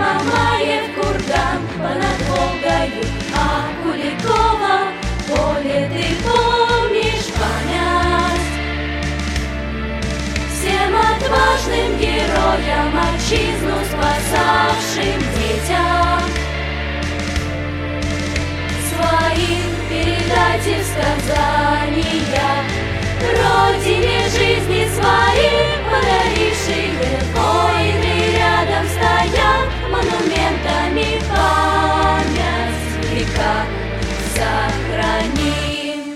Мамаев курган понад Волгою, а Куликова поле ты помнишь память. Всем отважным героям, отчизну спасавшим детям своим передайте сказания, Родине жизни своей подарившие воины рядом стоят, монументами память в веках сохраним.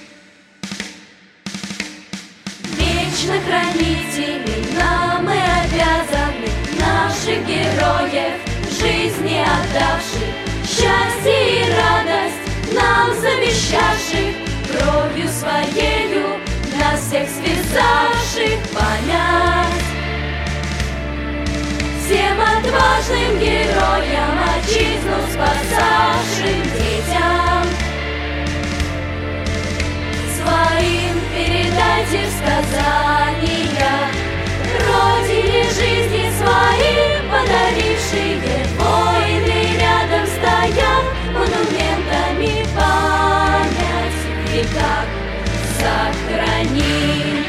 Вечно хранители нам мы обязаны, наших героев жизни отдавших, счастье и радость нам завещавших, кровью своею нас всех связавших память. Всем отважным героям, отчизну спасавшим детям своим передайте сказания, Родине жизни своей подарившие воины рядом стоят, монументами память в веках сохраним.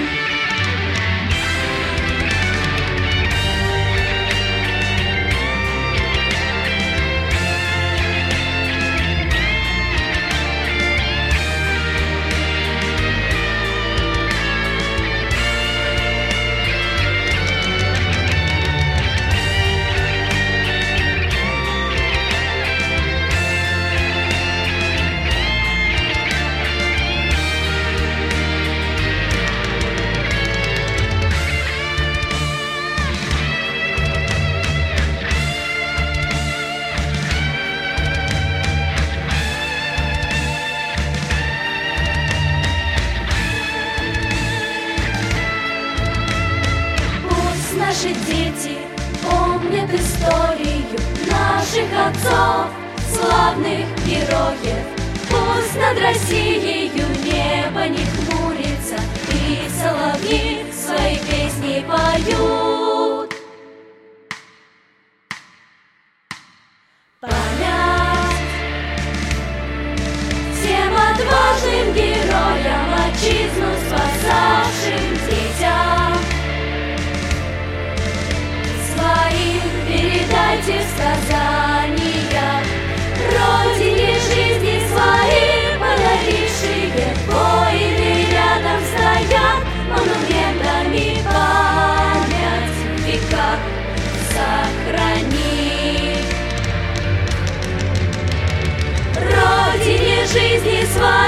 Наши дети помнят историю наших отцов, славных героев. Пусть над Россией небо не хмурится, и соловьи свои песни поют. Память всем отважным героям, отчизну спасавшим детям своим передайте сказания, Родине жизни своей подарившие воины рядом стоят, монументами память в веках сохраним. Родине жизни своей